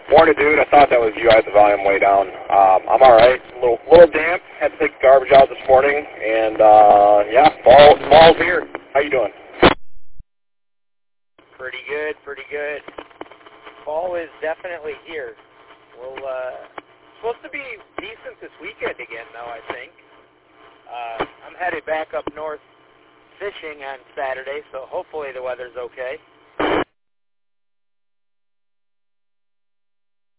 Morning, dude. I thought that was you. I had the volume way down. I'm all right. A little damp. Had to take the garbage out this morning, and yeah, fall's here. How you doing? Pretty good, pretty good. Fall is definitely here. We'll supposed to be decent this weekend again, though. I think. I'm headed back up north fishing on Saturday, so hopefully the weather's okay.